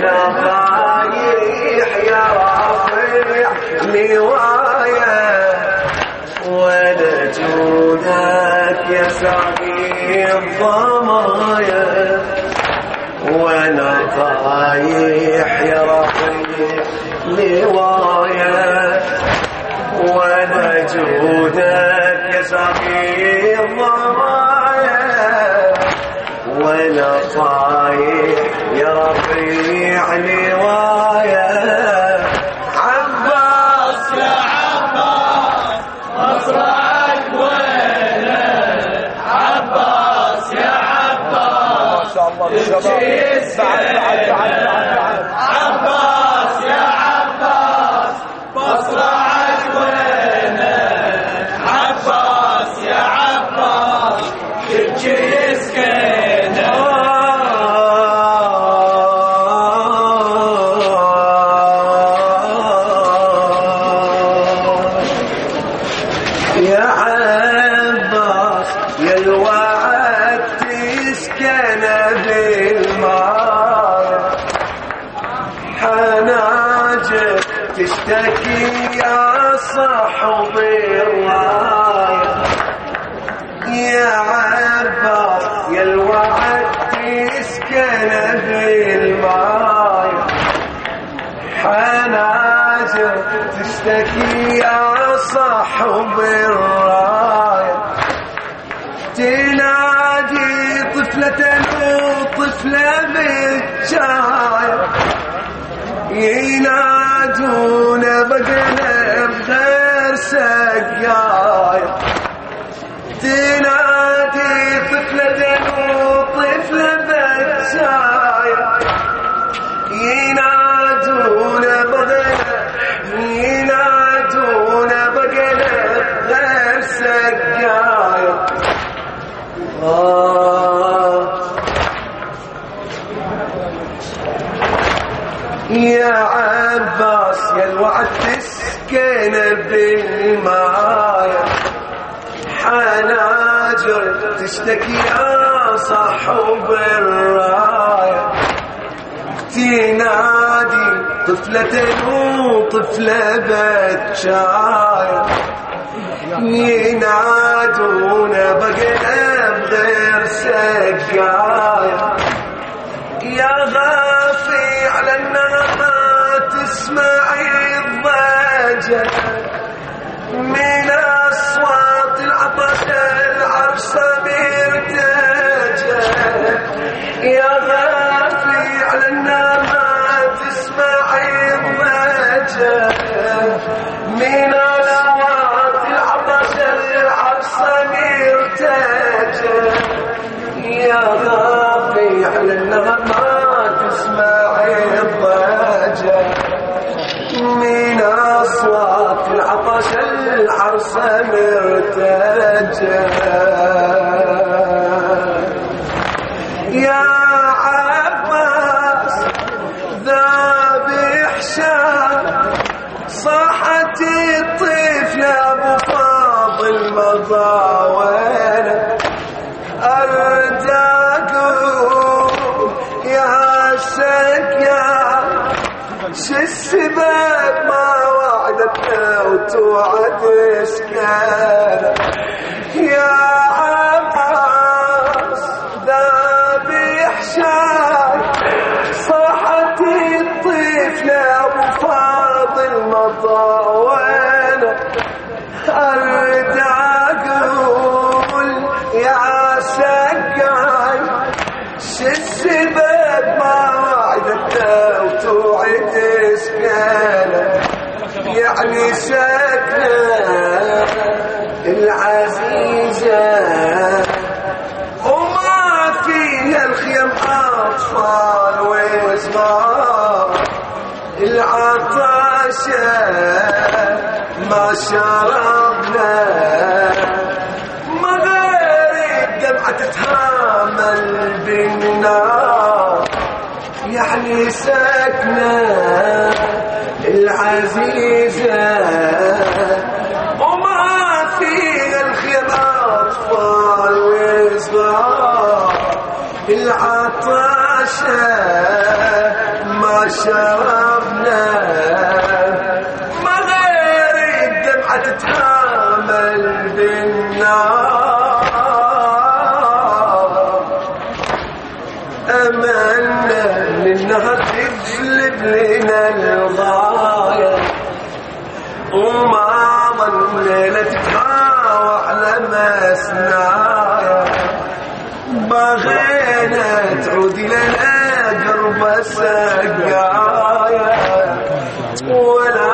رايح يا رافع لوايا وانا جودك يا ساقي الضمايا وانا رايح يا رافع لوايا وانا جودك يا ساقي الضمايا وانا طايح يا رفيع لوايا عباس يا عباس مصرعك وينه عباس يا عباس ما شاء الله عباس يا عباس مصرعك وينه عباس يا عباس تبكي يسكنه يا عباس يا الوعد تسكن بالماء حناجر تشتكي يا صاحب الراية يا عباس يا الوعد تسكن بالماء حناجر تشتكي يا صاحب الراية تنادي طفلة وطفلة بالجاية ينادون بقنا بغير سقاية تنادي طفلة وطفلة بالجاية ينادون بقنا غير سقاية يا عباس يا الوعد تسكن بالماية حناجر تشتكي يا صاحب الراية تنادي طفلة وطفلة بتشاية ينادون بقنا بغير سقاية يا غافي على النغمة تسمعي الضجة من أصوات العطش العرش مرتجة يا غافي على النغمة تسمعي الضجة من أصوات العطش العرش مرتجة يا غافي على النغمة تسمعي الضجة من أصوات العطش العرس مرتجة يا عباس ذابح شام صاحت الطفل أبو فاضل مضاوله أرداكم يا سكيان شو السبب ما وعدتنا وتوعد سكانه يا عباس ذابح شام صاحت الطفل أبو فاضل مضاوله أرداكم يا سكاي شو السبب ما وعدتنا وتوعد سكانه يعني سكنة العزيزة وما فيها الخيم أطفال وصغار العطاشة ما شربنا تتهامل بالنار يعني ساكنة العزيزة وما فيها الخير أطفال وصغار العطاشة ما شربنا ما غير الدمعة تتحامل بالنار أملنا لأنها تجلب لنا الغاية وما ظن ليلة تتهاوى على مسنايا بغينا تعود لنا قرب السقايا ولا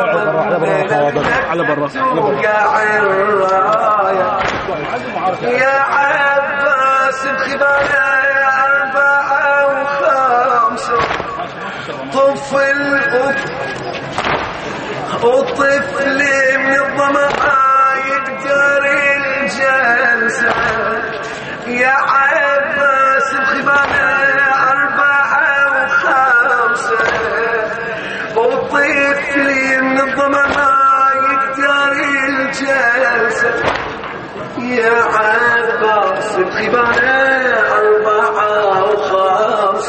توقع الراية يا عباس بخبايا يا 4 و5 طفل وطفل من الظما يقدر الجلسة يا عباس بخبايا 4 و5 وطفل من الظما يقدر الجلسة يا عباس بخبايا 4 و5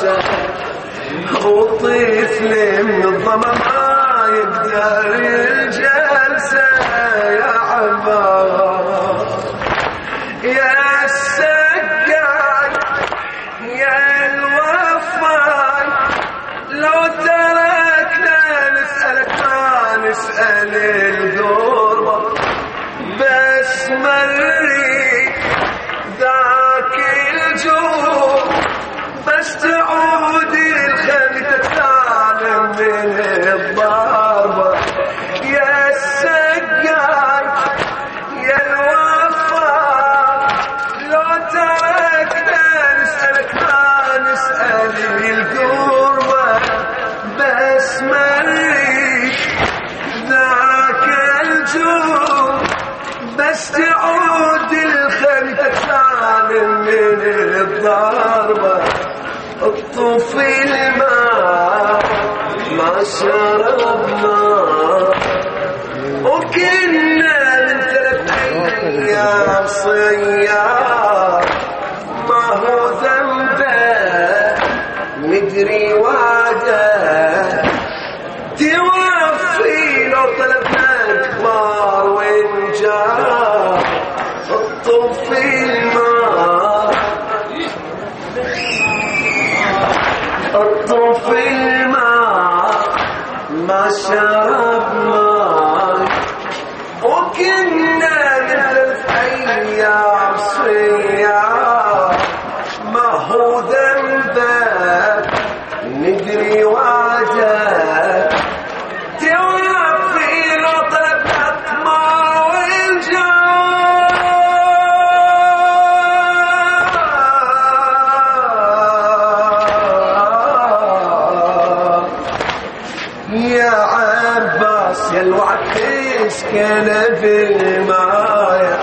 وطفل من الظما يقدر الجلسة يا عباس يا السقاي يا الوفاي لو تركنا نسألك ما نسأل الغربة بس مري ذاك الجوع بس تعود الخلق تتعلم من الضربة يا السقاي يا الوفاء لو تركنا نسألك ما نسأل القربة بس مريك ذاك الجوع بس تعود الخلق تتعلم من الضربة الطفل ما شربنا وكنا من 3 أيام صيام ما هو ذنبه ندري وعده توفي لو طلبنا اخبار وين جاء الطفل الطفل ما شرب ماء وكنا من 3 أيام صيام ما هو ذنبه ندري وعده توفي لو طلبت ماء يا عباس يا الوعد تسكن بالماية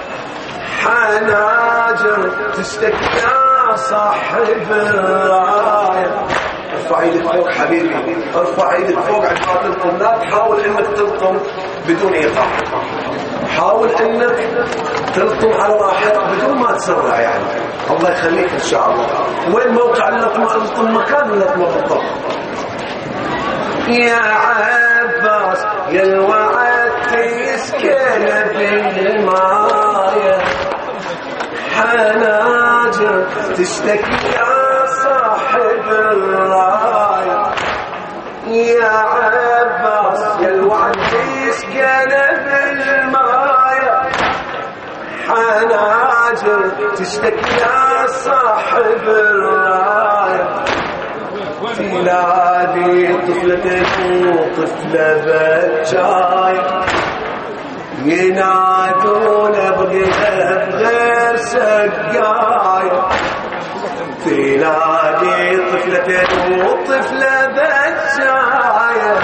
حناجر تشتكي يا صاحب الراية ارفع ايدك فوق حبيبي ارفع ايدك فوق عشان تلطم لا تحاول انك تلطم بدون ايقاع حاول انك تلطم على راحتك بدون ما تسرع يعني الله يخليك ان شاء الله وين موقع اللطمة الطم مكان اللطمة بالضبط يا عباس يا الوعد تسكن بالماية حناجر تشتكي يا صاحب الراية يا عباس يا الوعد تسكن بالماية حناجر تشتكي يا صاحب الراية تنادي طفلتك وطفلة بجاية ينادون بغير غير سقاية تنادي طفلتك وطفلة بجاية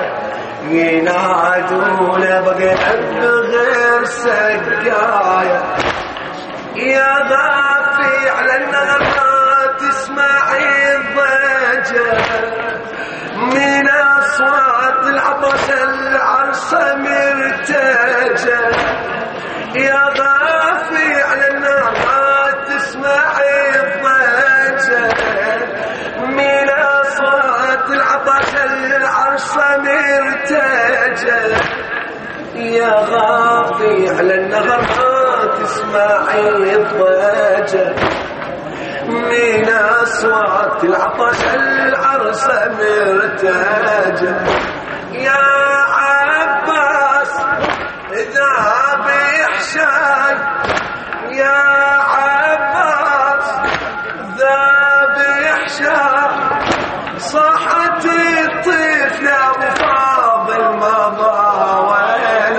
ينادون بغير سقاية يا غافي على النغمات تسمعي الضجة من أصوات العطش العرصة مرتجة يا غافي على النغمات تسمعي الضجة من أصوات العطش العرش مرتجل يا غافي على النهر ما تسمعي الضجة من أصوات العطش العرس مرتجل يا عباس إذا بيحشاي يا عباس ذا بيحشاي صاحت الطفل يا أبو فاضل مضاويل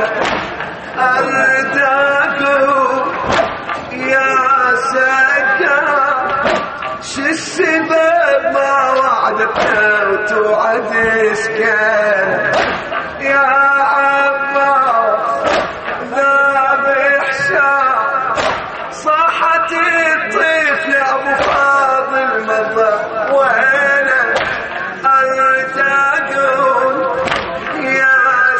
أرداكم يا سكان شو السبب ما وعدتنا وتوعد سكان يا عباس ذابح شاء صاحت الطفل يا أبو فاضل مضاويل أرداكم يا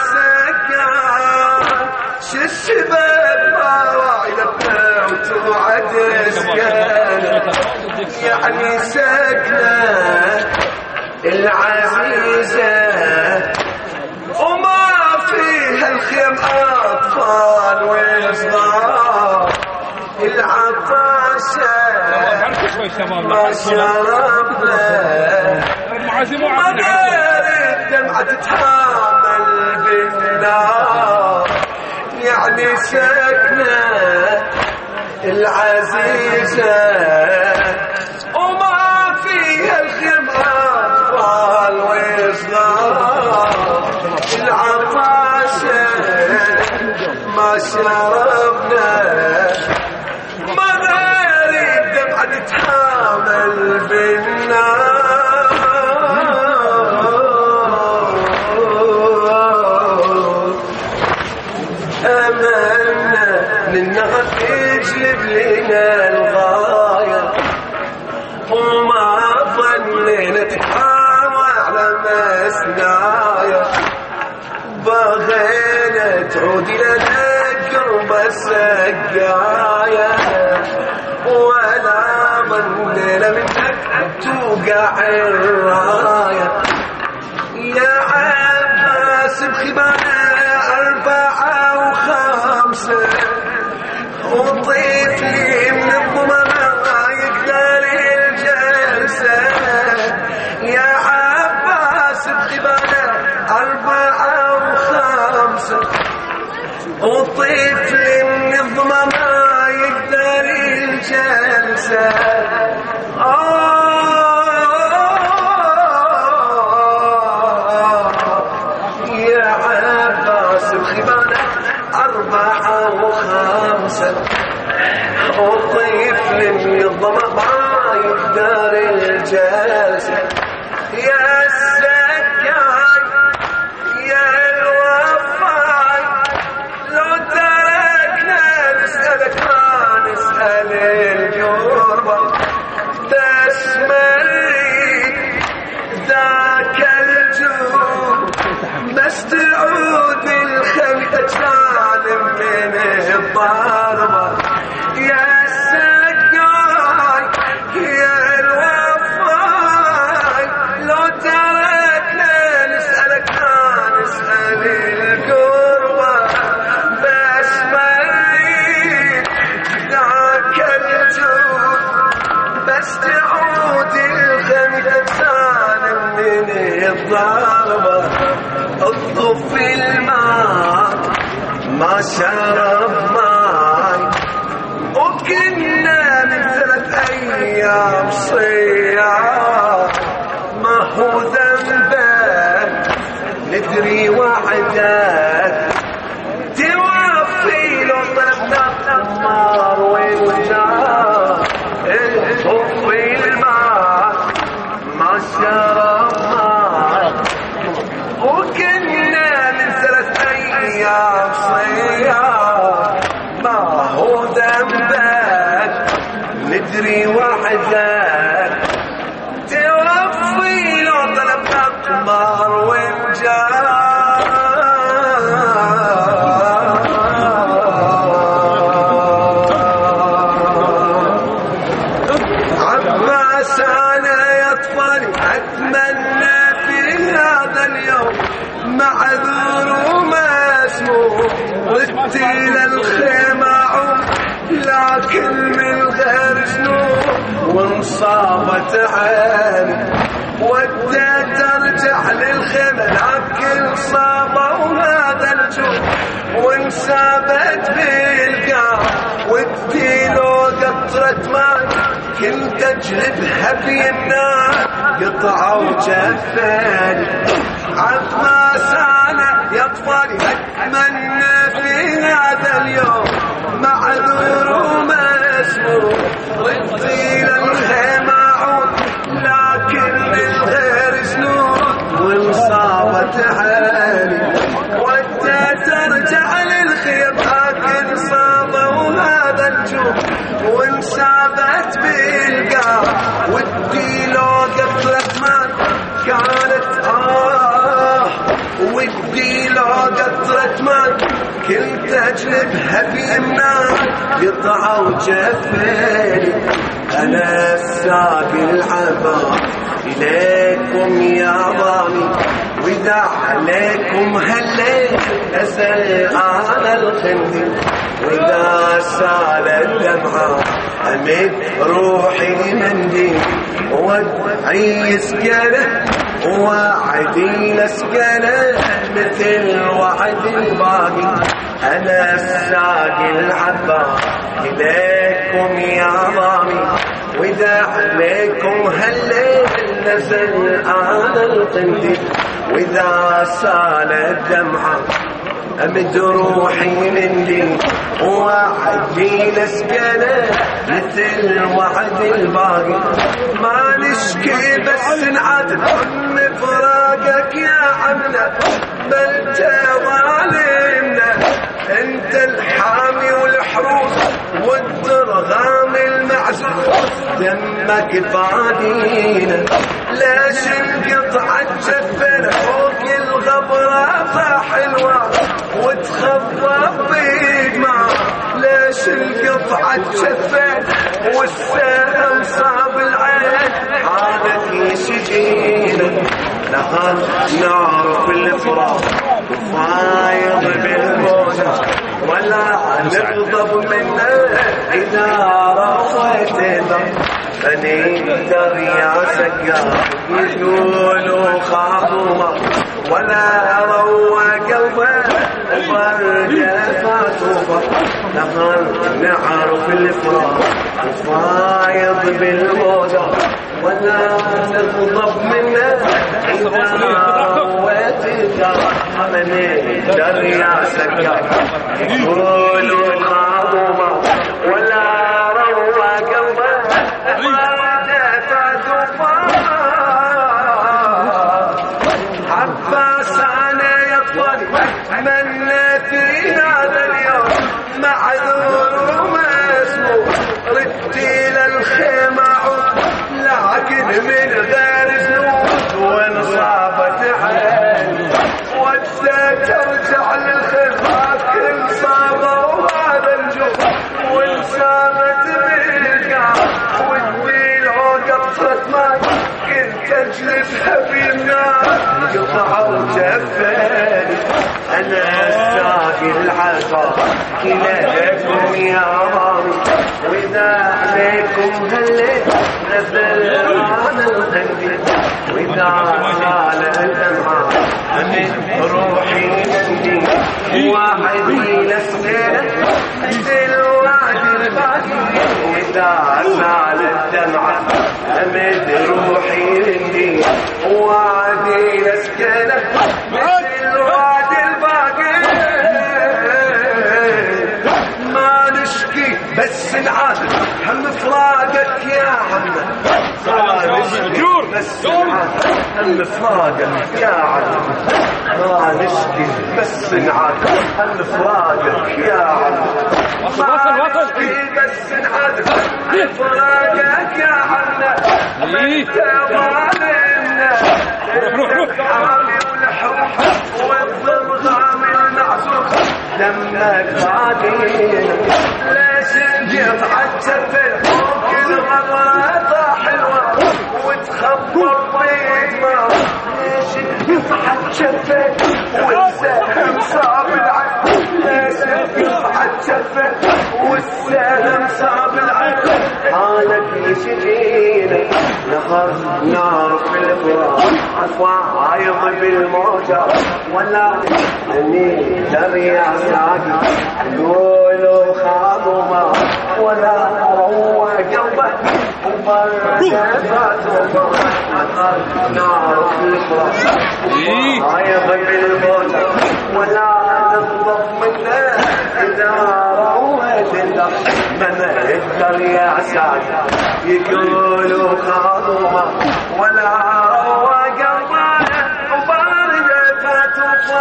سكان شو السبب ما وعدتنا وتوعد سكان يعني سكنة العزيزة وما فيها الخيم أطفال وصغار العطاشة ما شربنا ما دار الدمعة تتحامل بالنار يعني سكنة العزيزة وما فيها الخيم أطفال وصغار العطاشة ما شربنا ما غير الدمعة تتحامل بالنار أملنا للنهر يجلب لنا الغاية وما ظنينا تحاوى على مسنايا بغينا تعود لنا قرب السقايا ولا ظنينا منك توقع الراية يا عباس بخبانا 4 و5 وطيفلي من الضمنة يقدر الجلسة يا عباس بخبانا 4 و5 وطيفلي من الضمنة يقدر الجلسة يا عباس بخبانا 4 و5 وطيفل من الضمى ما يقدر الجلسة يا السكاي يا الوفاي لو تركنا نسألك ما نسأل القربة تسمري ذاك الجوع بس تعود الخلقة تسالم من الضربة يا السقاي يا الوفاي لو تركنا نسألك ما نسأل القربة بس مريد ذاك الجود بس تعود الخلقة تسالم من الضربة اطف الماء ما شرب ماي وكنا من 3 أيام صيام ما هو ذنبك ندري وعدك توفي لو طلبنا النار والنار اطفي الماء ما شرب ماي وكنا من 3 أيام صيام ما هو ذنبك ندري وحدك توفي لو طلبنا قمر ونجار معذور ومسموم ردي للخيمة لكن من غير جنون وانصابت عيني وديت ارجع للخيمة لكن صابوا هذا الجوع وانسابت بالقاع ودي لو قطرة ماء كنت اجلبها بيمنا قطعوا جفاني عباس انا يا اطفالي اتمنى في هذا اليوم معذور ومسموم ردي للخيمة عود لكن من غير جنون وانصابت عيني وديت ارجع للخيمة لكن صابوا هذا الجوع وانسابت بالقاع ودي لو قطرة ماء كانت ودي لو قطرة ماء كنت اجلبها بيمنا قطعوا جفاني انا الساقي العبا اليكم يا ضامي واذا عليكم هالليل اسال على الخندق واذا سالت دمعة امد روحي منديل وادعي سكنه وعدي لسكنه مثل وعد الباقي انا الساقي العبا اليكم يا ضامي واذا عليكم هالليل نزل على القنديل واذا سالت دمعة امد روحي مني وعدي لسكنه مثل وعد الباقي ما نشكي بس نعاتب من فراقك يا عمنا بل ظالمنا انت الحامي والحروس والدرغام المعزول دمك فادينا ليش انقطع جفنا فوق الغبرة حلوة وتخبط بيدمع ليش انقطع جفنا والسهم صاب العين حالك يشجينا لقد نعرف الفراق وفايض بالموجة ولا نغضب منه إذا رويتنا فنقدر يا سكار يقولوا خاطومة ولا روى قلبه وفرجة فاتوبة لقد نعرف الفراق وفايض بالموجة ولا نغضب منه إذا رويتنا فنقدر يا سكار يقولوا خاطومة ولا روى قلبه عباس انا يا اطفالي اتمنى في هذا اليوم معذور ومسموم ردي للخيمة عود لكن من غير جنود وانصابت عيني وديت ارجع للخيمة لكن صابوا هذا الجوع وانصابت بالقاع ودي لو قطرة ماء كنت اجلبها بيمنا قطعوا جفاني انا الساقي العصا اليكم يا ضامي واذا عليكم هالليل نزل على الخندق واذا سال الدمعة امد روحي مندي وعدي لسنينه مثل وعد الباقي واذا سال الدمعة امد روحي مندي وعدي لسكنه مثل وعد الباقي ما نشكي بس نعاتب هم فراقك يا عمنا ما نشكي بس نعاتب هم فراقك يا عمنا ما نشكي بس نعاتب هم فراقك يا عمنا ما نشكي بس نعاتب هم فراقك يا عمنا انت ظالمنا الحامي والحروح والضرغام المعزوف دمك فادينا ليش انقطع الجفن فوق الغبرة حلوة وتخبر بيدمع ليش انقطع الجفن يشفينا نهر نار في الفراق عفايض بالموجة ولا اني دريع ساقي قولوا خاضوا ولا روى قلبه وبرجفات نار في الفراق عفايض بالموجة ولا نغضب منه إذا رويت الله من يقدر يعساك يقولوا خاضوها ولا روى قلبه وبرجفت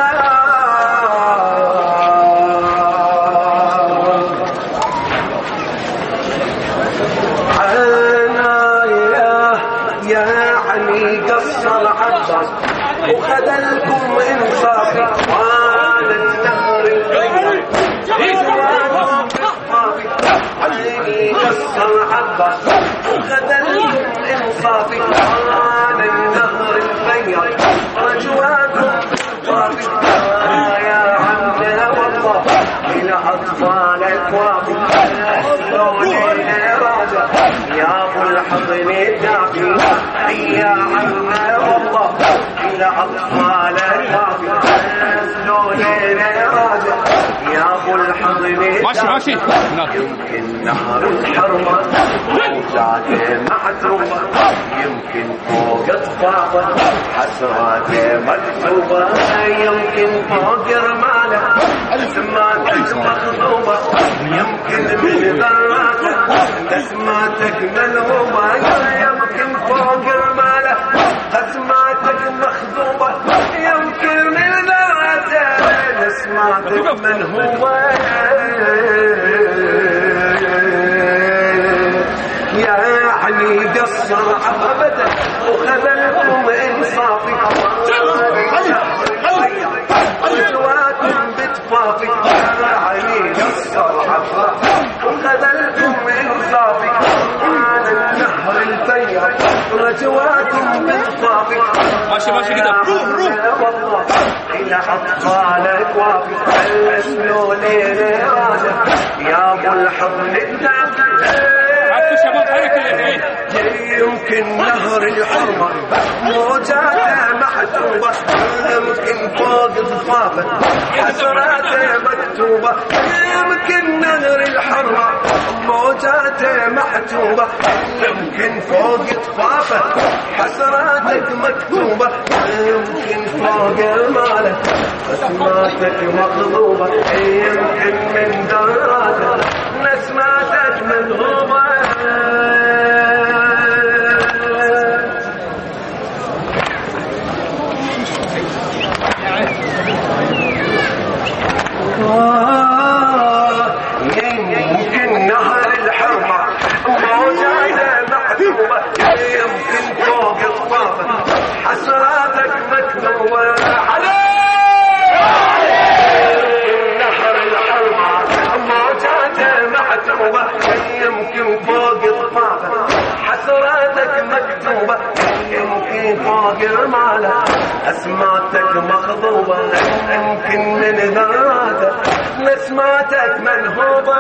يعني قصر عباس وخذلكم انصافي قالت نهر الخير علي قصر عباس وخذلكم انصافي قال النهر الخير رجواكم صافي يا عمنا والله الى اطفالك وافي يا ابو الحضن الدافي يا عمنا والله الى اطفالك وافي يا ابو الحضن ماشي يمكن نهر الحرمة موجاته محتومة يمكن فوق اطفافه حسراته مكتوبة يمكن فوق رماله سماتك مخضوبة يمكن من ذراته نسماتك ملهوبة يمكن فوق رماله سماتك مخضوبة يمكن من ذراته نسماتك ملهوبة يعني قصر عبده وخذلكم انصافي وجواتكم بتفافي يعني قصر عبده وخذلكم انصافي على النهر الفير رجواتكم بتفافي ماشي كده والله إلى أطفالك وافي فلسنوا ليلة يا أبو الحضن الدافي يمكن نهر الحرمة موجاته محتوبة يمكن فوق ضفافه حسراته مكتوبة يمكن نهر الحرمة موجاته محتوبة يمكن فوق ضفافه حسراتك مكتوبة يمكن فوق الماله نسماتك مغضوبة يمكن من دراته نسماتك مغضوبة يمكن نهر الحرمة موجاته محتوبة يمكن فوق الطافة حسراتك مكتوبة نهر الحرمة موجاته محتوبة يمكن فوق الطافة حسراتك مكتوبة يمكن فوق المالة أسماتك مخضوبة يمكن من ذراته نسماتك منهوبة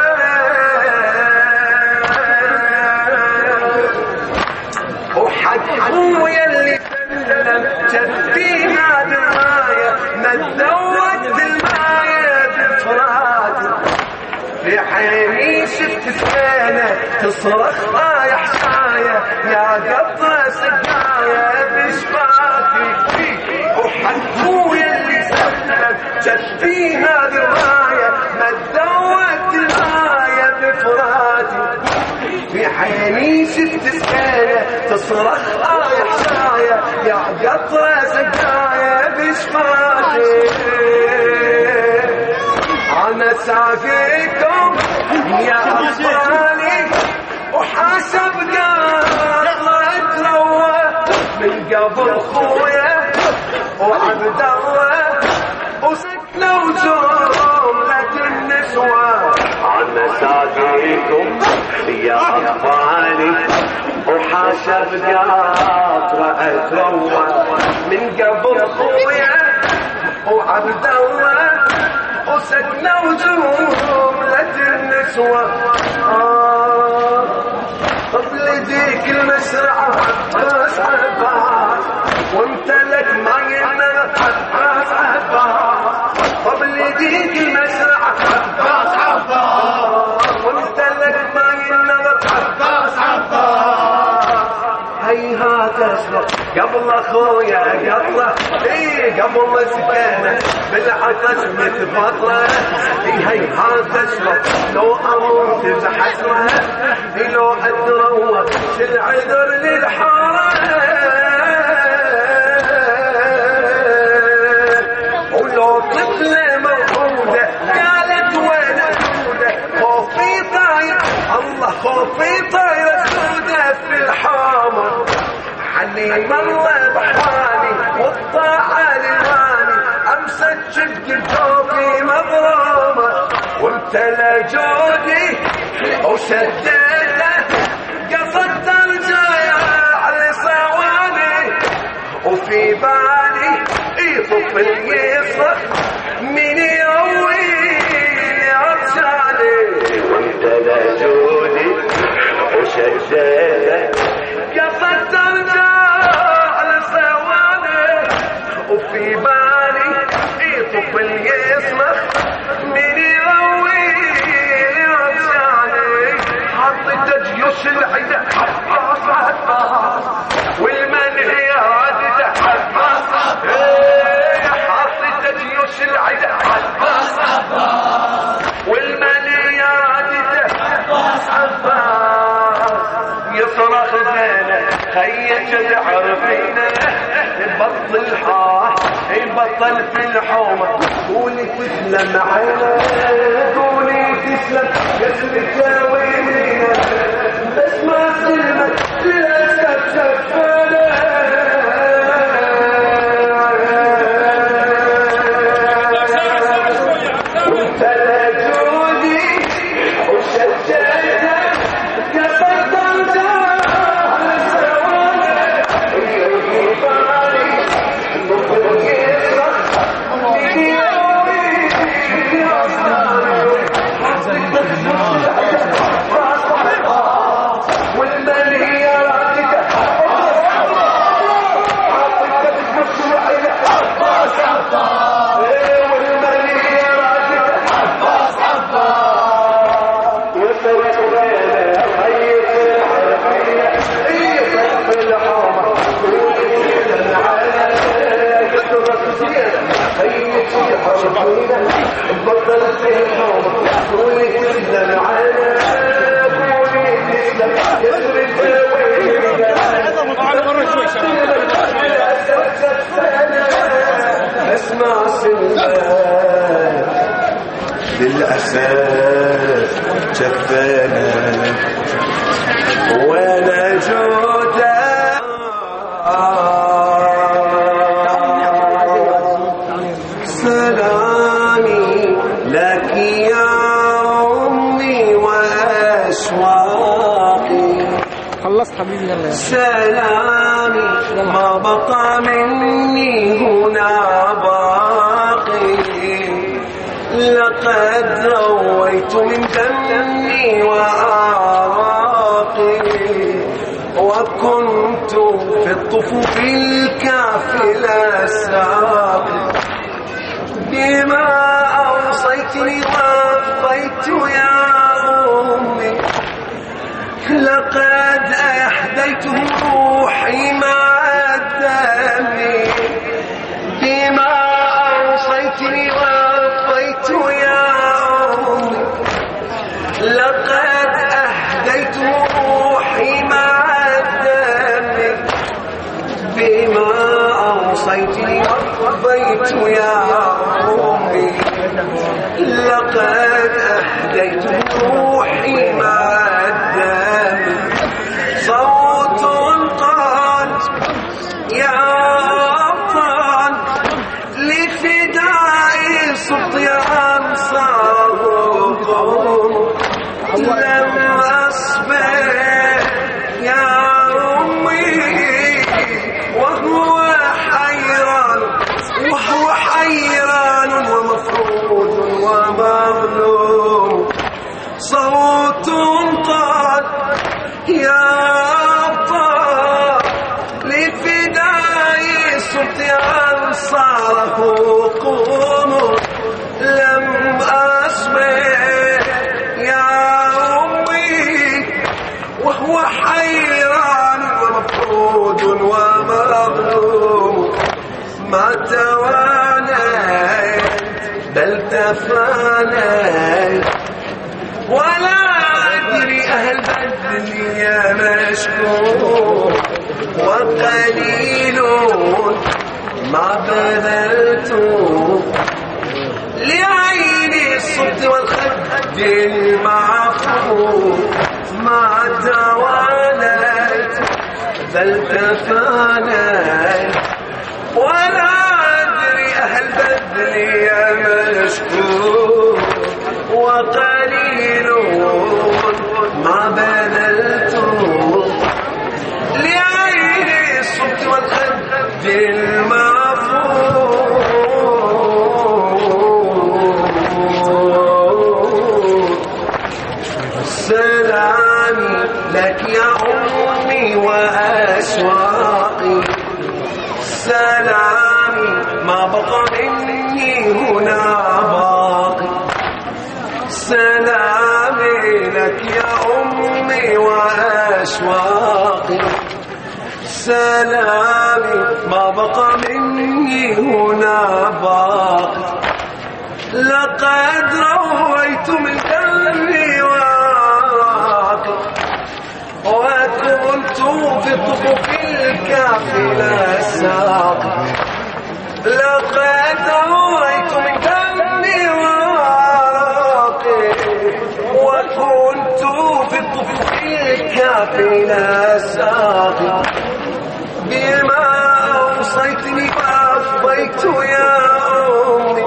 وحق أخويا اللي سلم جفينا دراية ما تزودت الماية بفراتي في عيني شفت سكينة تصرخ يا حصاية يا قطرة سقاية بشفاكي وحكويا اللي سلم جفينا دراية ما تزودت الماية بفراتي في عيني شفت سكينة تصرخ يا حصاية يا قطرة سقاية بشفاكي أنا ساقيكم يا أطفالي وحاسب قاطرة تروى من قبل خويا وعبد الله وسكنة وجملة النسوة أنا ساقيكم يا أطفالي وحاسب قاطرة تروى من قبل خويا وعبد الله وسكنة وجملة النسوة طفل ديك المسرعة عباس عباس وامتلك ما ينغط عباس عباس طفل ديك المسرعة عباس عباس وامتلك ما ينغط عباس عباس هيهات اشرب قبل اخويا قبله قبل سكانه بالعطش متفضله هيهات اشرب لو اموت بحسره لو اتروى العذر للحاره ولو طفله موعوده قالت وين اسوده خوفي طاير الله خوفي طاير اسوده في الحامه حليم الله بحالي والطاعه للواني امسك شق الجوفي مظلومه وامتلى جودي وشديته قصدت الجايه على صواني وفي بالي طفل يصرخ من يوي عطشاني وامتلى جودي وشديته قصدت الجايه على صواني وفي بالي طفل يصرخ من يوي جيوش العيدة حباس حباس والمنهيات حباس حاطت جيوش العيدة حباس حباس والمنهيات حباس حباس يصرخ بينا خيك تعرفينا البطل الحاح البطل في الحومة قولي تسلم عينك قولي تسلم جسمك جاوينا بس ما سلمك للأسف شفانا وانت لا جودي وشجعنا كفت الجاه على سوانا يجي بالي مطلق يصرخ من يومي يا صاري اسمع سلمان للأسف شفانا وانا جودا سلامي لك يا أمي وأشواقي خلصت حبيبي يلا سلامي ما بقى مني هنا باقي لقد رويت من دمي وأعراقي وكنت في الطفوف الكافلة ساقي بما أوصيتني وفيت يا أمي لقد أهديت روحي مع الدم بما أوصيتني وفيت يا أمي لقد أهديت روحي مع الدم بما أوصيتني وفيت يا أمي لقد أهديت روحي مع الدم صوت قال يا أبطال لفداء صوت يا أنصار لم أصبر يا أمي وهو حيران ومفروض ومظلوم صوت صاره قوم لم أصبر يا أمي وهو حيران ومفقود ومظلوم ما توانيت بل تفانيت ولا أدري أهل بدني مشكور وقليل ما بذلت لعيني الصبت والخد المعفو ما توانيت بل تفانيت ولا أدري أهل بدني مشكور وقليل ما بذلت لعيني الصبت والخد المعفو سلامي لك يا أمي وأشواقي سلامي ما بقى مني هنا باقي سلامي لك يا أمي وأشواقي سلامي ما بقى مني هنا باقي لقد رويت من قلبي واقي وكنت في الطفوف الكافلة ساقي لقد رويت من قلبي واقي وكنت في الطفوف الكافلة ساقي بما أوصيتني وأفضيت يا أمي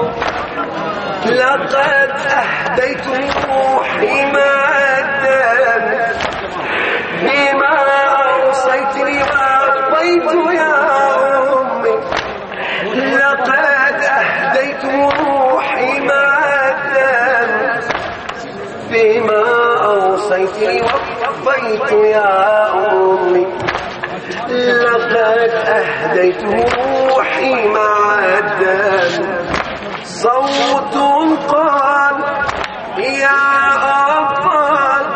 لقد أهديت روحي مع الدم بما أوصيتني وأفضيت يا أمي لقد أهديت روحي مع الدم بما أوصيتني وأفضيت يا أمي لقد أهديت روحي مع الدم صوت قال يا أبطال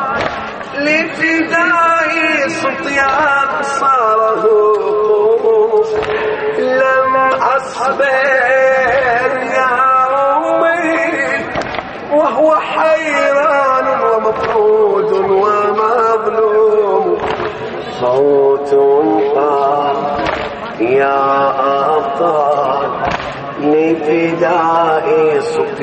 لفداء صوت يا أبصاره لم أصبر يا أمي وهو حيران ومفقود ومظلوم صوت قال يا أبطال لفداء صوت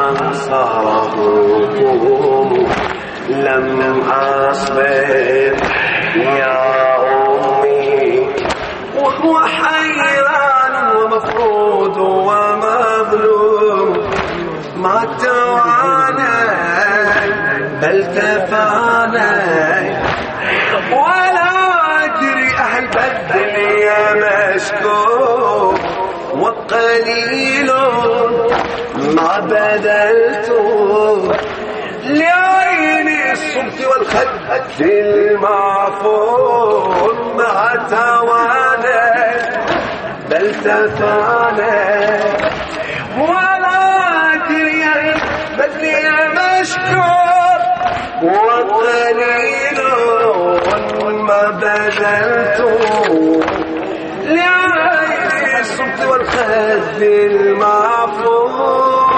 أنصارهم لم أصبر يا أمي وهو حيران ومفقود ومظلوم ما توانيت بل تفانيت ولا أدري أهل بدني مشكور وقليل ما بذلت لعيني الصمت والخد المعفون ما توانيت بل تفانيت ولا أدري بدني مشكور وقليل ما بذلت لعيني الصمت والخد المعفون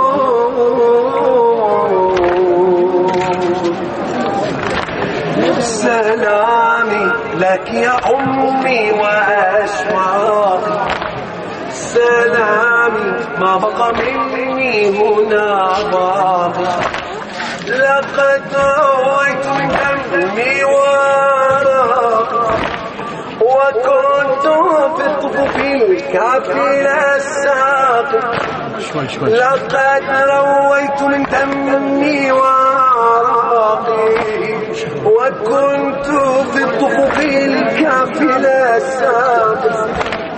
سلامي لك يا أمي وأشواقي سلامي ما بقى مني هنا باقي لقد رويت من دمي وراقي وكنت في الطفوف الكافلة الساقي لقد رويت من دمي وراقي وكنت في الطفوف الكافلة الساقي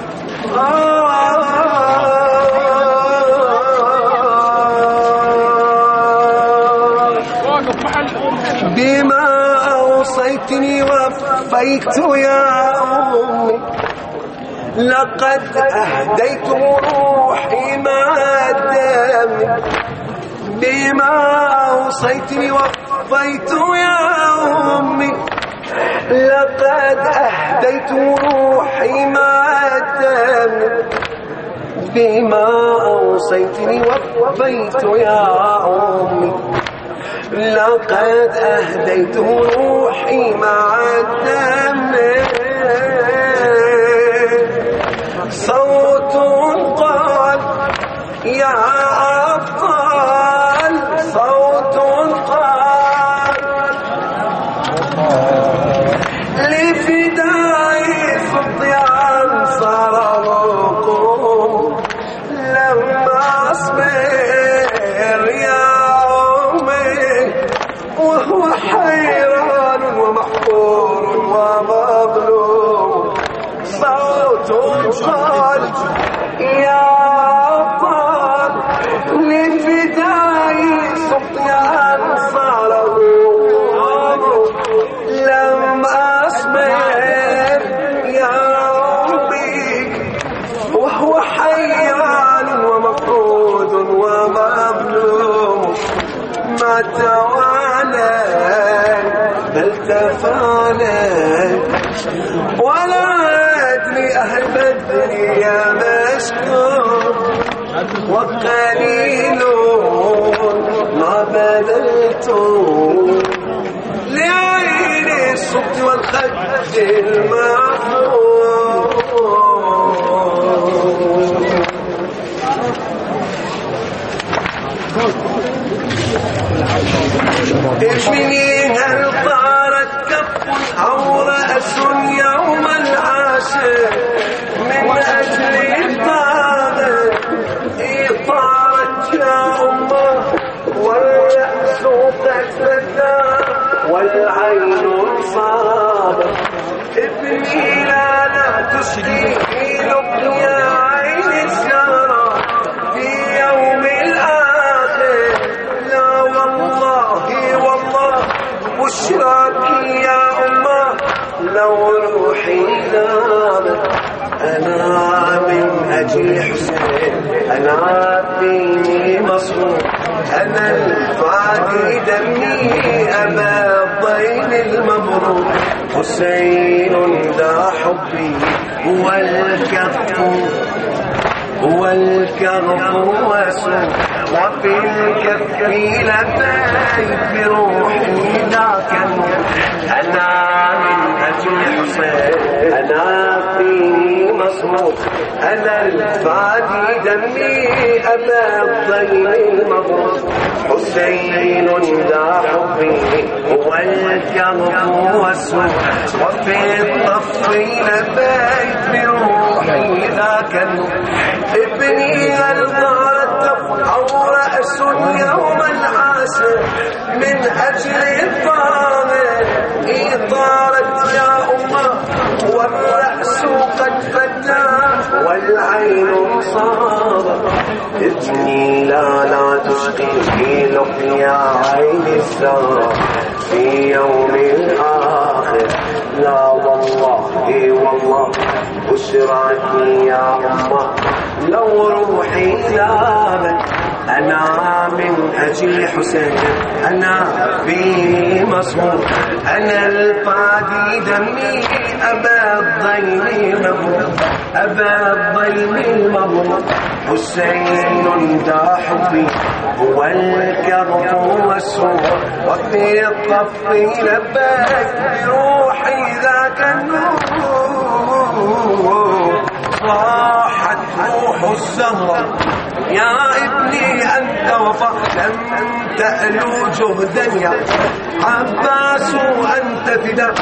بما أوصيتني وفيت يا أمي لقد أهديت روحي مع الدم بما أوصيتني وفيت يا أمي. لقد أهديت روحي مع الدم بما أوصيتني وفيت يا أمي. لقد أهديت روحي مع الدم صوت قال يا أبطال صوت قال لفداء صوتي أنصاركم لما أصبر يا أمي وهو حيران ومحفور ومظلوم. صوت قال يا أبطال لفداء صوتي أنصاركم لم أصبر يا ربي وهو حيران ومفقود ومظلوم. ما توالى بل تفانى ولا أدري أهل بدر يا مشكور وقليل ما بذلت لعين الصوت والخد المعفور. ابني هل طارت كف أو رأس يوم العاشر من أجل طارت يا أمه والرأس قد فتى والعين صابت. ابني لا تشكي لقيا عين الزهرة في يوم الآخر. لا والله بشراك يا أمه لو روحي ذابت. أنا من أجل حسين أنا فيني مصروف أنا الفادي دمي أبا الضيل المبروك. حسين ذا حبي والكرب وسوء وفي الكف لبيت بروحي ذاك النور. أنا من أجل حسين أنا فيني مصروف أنا الفادي دمي أبا الضيل المبروك. حسين ذا حبي والكرب وسوء وفي الطف لبيت بروحي ذاك النور. ابني هل طارت أو رأس يوم العاشر من أجل الطامر طارت يا أمه والرأس قد فتى والعين صابت. ابني لا تشقي في لقيا عين الزهرة في يوم الآخر. لا والله بشراك يا أمه لو روحي ذابت. أنا من أجل حسين أنا فيه مصروف أنا الفادي دمي أبا الضيل المبروك. حسين ذا حبي هو الكرب والسوء وفي الطف لبيت بروحي ذاك النور. صاحت روح الزهرة يا ابني أنت وفا لم تألو جهدا يا عباس أنت فدا.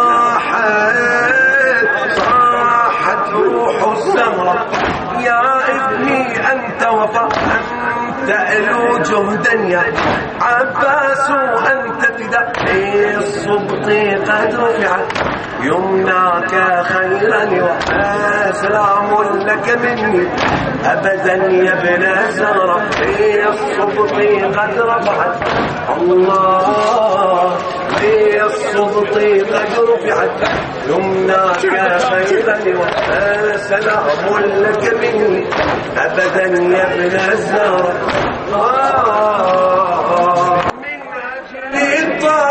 صاحت روح الزهرة يا ابني أنت وفا لم تألو جهدا يا عباس أنت فدا. الصبط قد رفعت يمناك خيرا وسلام لك مني أبدا يا ابن زهرة. الصبط قد رفعت الله في الصبط قد رفعت يمناك خيرا وسلام لك مني أبدا يا ابن الزهر من أجل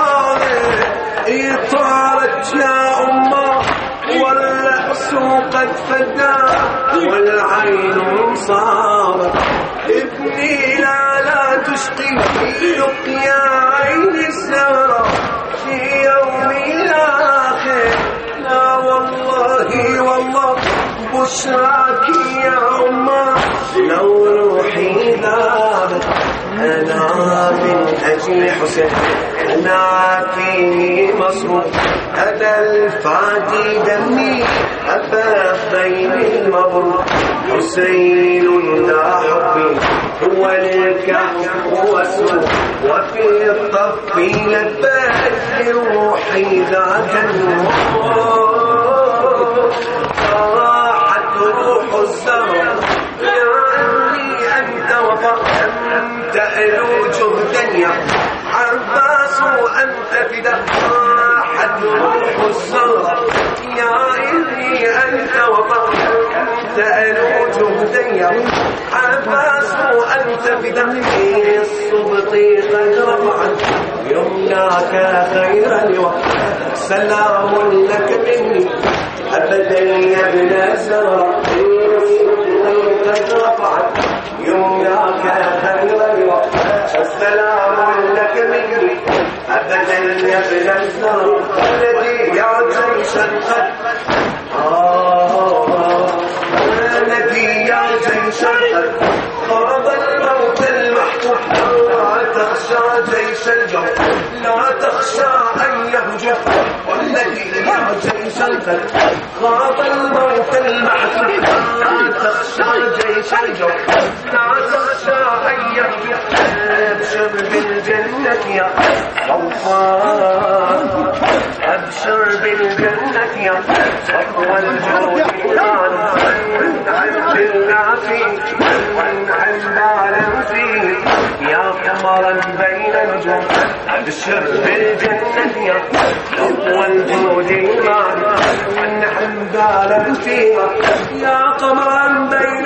طارت يا أمه والرأس قد فدا والعين صارت ابني لا تشقي لقيا عين الزهرة في يوم الآخر لا والله بشراك يا أمه لو روحي ذابت أنا من أجل حسين أنا فيه مصروف أنا الفادي دمي أبا بين المبروك حسين ذا حبي هو الكهف هو السوق وفي الطف لبيت روحي ذاك النور راحت روح الزهر يا عمي أنت وفهمت ألو جهدا يا عباس وأنت فدا راحت روح الزهر يا عمي أنت وفهمت ألو جهدا يا عباس وأنت فدا الصبط قد رفعت يمناك خير الوقت سلام لك مني أبدا يا ابن الزهر قد رفعت يمناك خير الوقت السلام لك مني أبدا يا ابن الزهر الذي يعزي شرقا الذي يعزي شرقا خرب الموت المحفوظ لا تخشى جيش الجو لا تخشى أن يهجر والذي يعزي شرقا خرب الموت المحفوظ لا تخشى جيش الجو لا تخشى أن يهجر أبشر بالجنة يا الله أبشر بالجنة يا صفو الجود وانعم بالعافي وانعم بالا فيه يا قمرا بين الجود أبشر بالجنة يا صفو الجود وانعم بالا فيه يا قمرا بين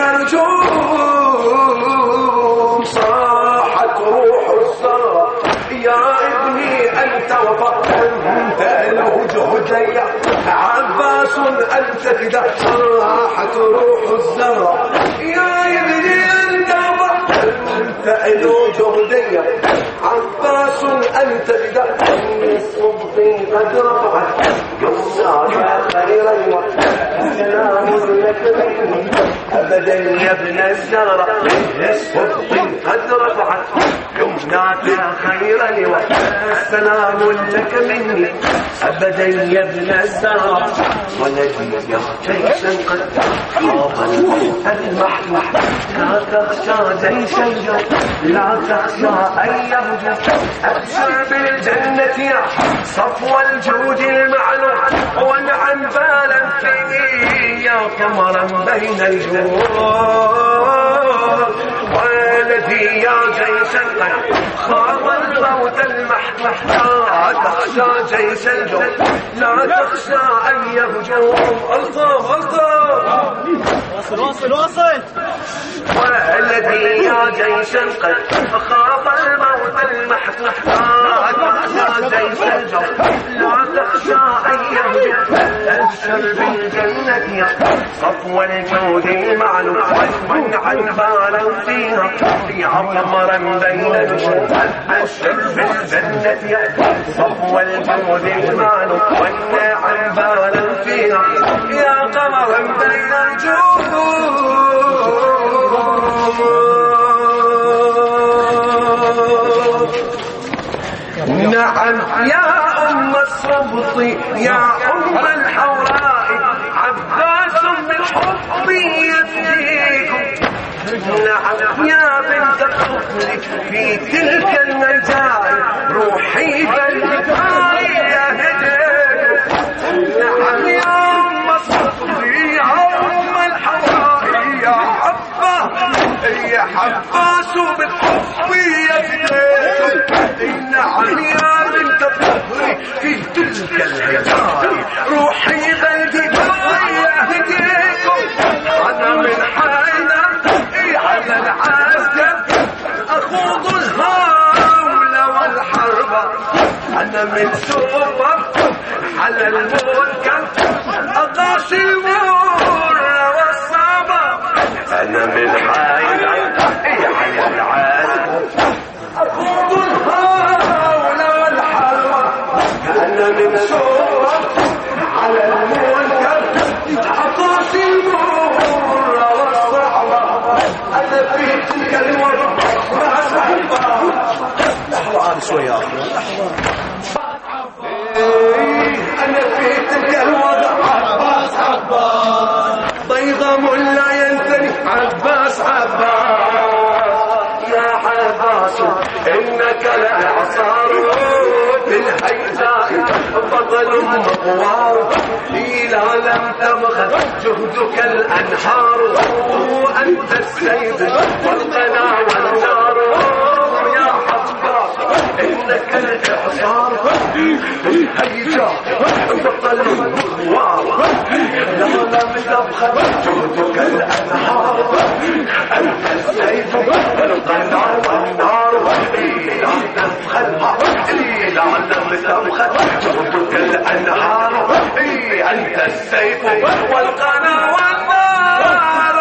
الجود صاحت روح الزهر يا ابني أنت وفهمت له جهدي عباس أنت فدا راحت روح الزهر يا ابني أنت وفهمت له جهدي عباس أنت فدا الصبط قد رفعت يمناك خيرا سلام لك مني أبدا يا ابن الزهر الصبط قد رفعت يمناك خيرا السلام لك مني أبدا يا ابن الزهر والذي يخشى قد خاف المحمح لا تخشى جيش الجو لا تخشى أن يهجر أبشر بالجنة يا صفو الجود المعلوم وانعم بالا فيه يا قمرا بين الجود والذي يا جيش القلب خاف الموت المحمح لا تخشى جيش الجو لا تخشى أن يهجوم الطف واصل والذي يا جيش القلب خاف الموت المحمح لا تخشى جيش الجو لا تخشى أن يهجوم أبشر بالجنة يا صفو الجود المعلوم وانعم بالا فيها يا قمرا بين الجود أبشر بالجنة يا صفو الجود المعلوم وانعم بالا فيها يا قمرا بين الجود نعم يا أم الصبط يا أم الحوراء عباس بالحب يفديكم نعم يا بنت الطفل في تلك النجاة روحي بالبكاء يا هديكم نعم يا أم الصبط يا أم الحوراء يا عباس يا حباس بالحفية نعم يا بنت الطهر في تلك الهجار روحي بلدي بضيع هديكم أنا من حينا على العسكر أخوض الهول والحرب أنا من سوبر على المنكر أقاسي المور والصعبة أنا من حينا على العسكر أخوض الهول والحرب أنا من سوبر على المنكر أقاسي المور والصعبة أنا في تلك الوضع لحظة عاد شوية يا أخي أنا في تلك الوضع عباس ضيغم لا ينثني عباس يا عباس إنك لإعصار بالهيزاء بطل مغوار إذا لم تبخل جهدك الأنهار وأنت السيد والقنا والنار يا عباس إنك الإعصار بالهيزاء بطل مغوار إذا لم تبخل جهدك الأنهار أنت السيد والقنا والنار إذا تبخلها إذا لم تبخل جهدك الأنهار أنت السيف والقنا والنار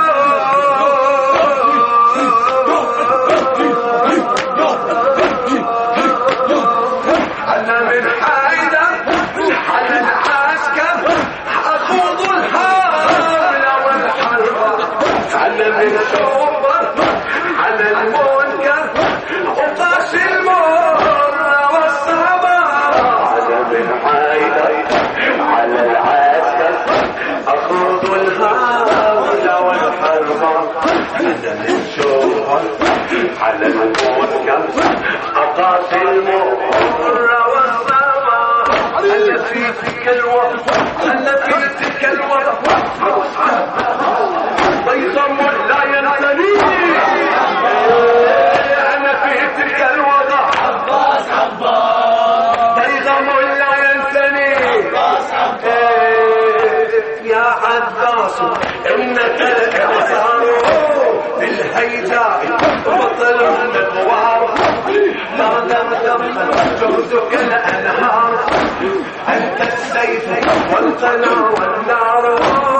أنا من حيدر على العسكر أخوض الهول والحرب أنا من سوبر على المنكر أقاسي المر والصعبة أنا من حيدر على العسكر أخوض الهول والحرب أنا من سوبر على المنكر أقاسي المر والصعبة أنا في تلك الوقت أنا في تلك الوقت ضيغم لا ينثني أنا في تلك الوضع عباس ضيغم لا ينثني يا عباس إنك الإعصار بالهيجاء بطل المغوار لا لم تبخل جهدك الأنهار أنت السيف والقنا والنار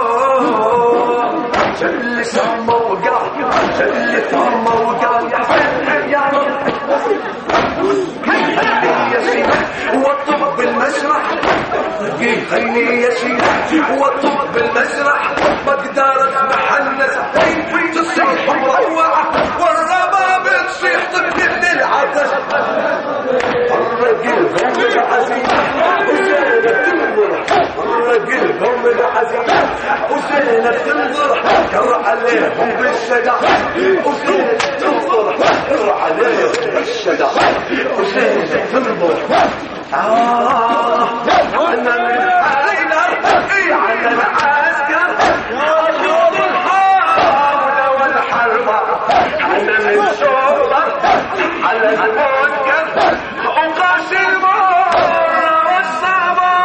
جل سما وقال جل ثم وقال يا حسين يا والطب بالمسرح خليني يشيل والطب بالمسرح مقدار محنس تصيح مروعة والرباب تصيح تبدل العطش الرجل قوم العزيز وزينة تنظر الرجل قوم العزيز وزينة تنظر كر عليهم بالشجع وزينة تنظر كر عليهم بالشجع وزينة تنظر أنا من حيدر على العسكر أخوض الهول والحرب أنا من سوبر على المنكر أقاسي المر والصعبة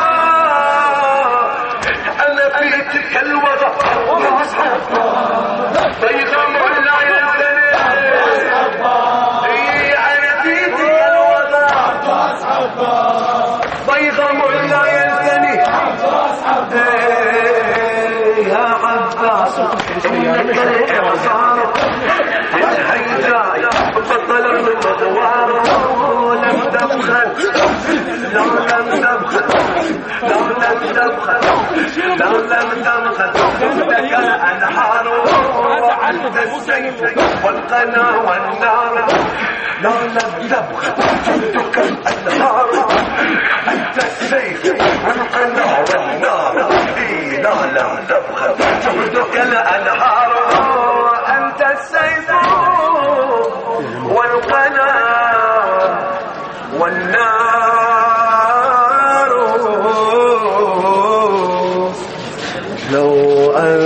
أنا في تلك الوضع ضيغم لا ينثني أنا في تلك الوضع ضيغم لا ينثني يا عباس إنك الإعصار بالهيجاء بطل المغوار لم تبخل لو لم تبخل لو لم تبخل لو لم تبخل جهدك الأنهار أنت السيف والقنا والنار لو لم تبخل جهدك الأنهار أنت السيف والقنا والنار لا لم تبخل جهدك الأنهار